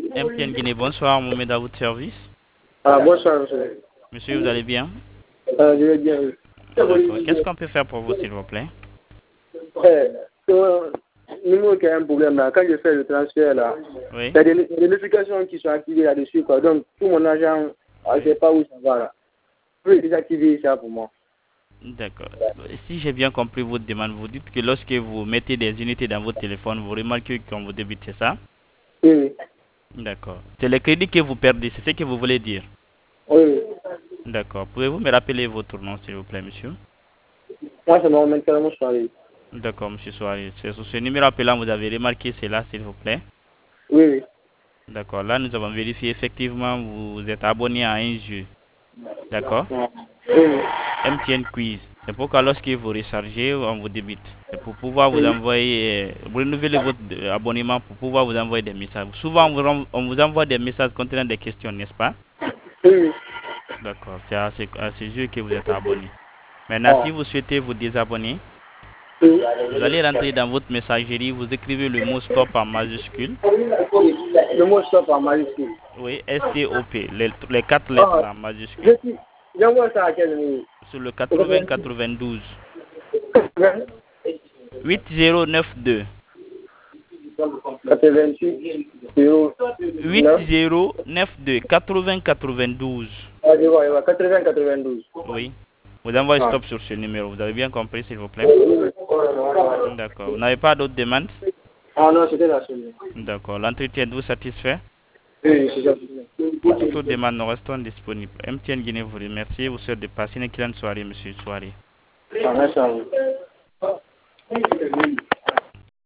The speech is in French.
MTN Guinée, bonsoir, Mohamed à votre service. Bonsoir, monsieur. Monsieur, vous allez bien? Je vais bien. Oui. D'accord. Qu'est-ce qu'on peut faire pour vous, s'il vous plaît? Nous, qui a un problème là, quand je fais le transfert là, Oui. il y a des notifications qui sont activées là-dessus, quoi. Donc, tout mon argent, je ne sais pas où ça va là. Vous pouvez désactiver ça pour moi. D'accord. Si j'ai bien compris votre demande, vous dites que lorsque vous mettez des unités dans votre téléphone, vous remarquez qu'on vous débite, c'est ça? Oui, oui. D'accord. C'est le crédit que vous perdez, c'est ce que vous voulez dire? Oui, oui. D'accord. Pouvez-vous me rappeler votre nom, s'il vous plaît, monsieur? Moi, ça m'emmène carrément soirée. D'accord, monsieur Soari. C'est sur ce numéro appelant, vous avez remarqué cela, s'il vous plaît? Oui, oui. D'accord. Là, nous avons vérifié effectivement, vous êtes abonné à un jeu. D'accord? Oui, oui. MTN Quiz. C'est pourquoi lorsque vous rechargez, on vous débite. C'est pour pouvoir vous envoyer, vous renouveler votre abonnement pour pouvoir vous envoyer des messages. Souvent, on vous envoie des messages contenant des questions, n'est-ce pas? Oui, oui. D'accord, c'est à ce jeu que vous êtes abonné. Maintenant, Ah. si vous souhaitez vous désabonner, Oui. vous allez rentrer dans votre messagerie, vous écrivez le mot stop en majuscule. Le mot stop en majuscule. Oui, STOP, les quatre lettres Ah, là, en majuscule. j'envoie ça à quel numéro? Sur le 80 92 8092. 88 0 9. 8092 80 92. Ah, je vois, 80 92. Oui. Vous envoyez Ah. stop sur ce numéro. Vous avez bien compris, s'il vous plaît? D'accord. Vous n'avez pas d'autres demandes? Ah non, c'était la seule. D'accord. L'entretien vous satisfait? Oui, c'est ça. Pour toute demande, nous restons disponibles. MTN Guinée vous remercie. Vous souhaite de passer une excellente soirée, monsieur Soirée. Ah, merci à vous.